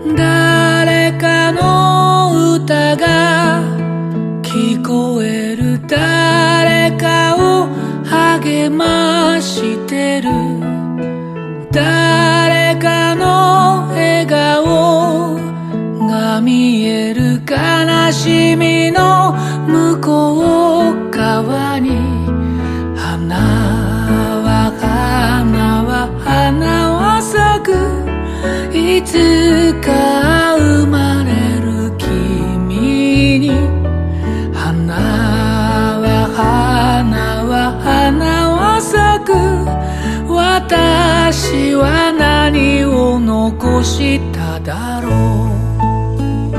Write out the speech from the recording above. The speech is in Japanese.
誰かの歌が聞こえる、誰かを励ましてる、誰かの笑顔が見える、悲しみの向こう側に花は咲く、いつか生まれる君に花は咲く、私は何を残しただろう。